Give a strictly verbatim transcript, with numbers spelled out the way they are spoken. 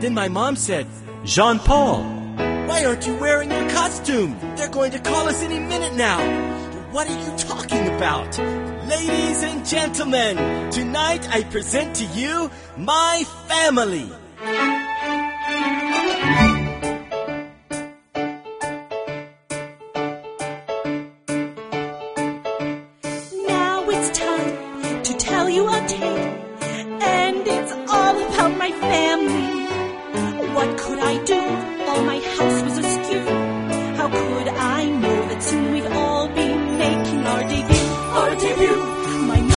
Then my mom said, Jean-Paul, why aren't you wearing your costume? They're going to call us any minute now. What are you talking about? Ladies and gentlemen, tonight I present to you my family.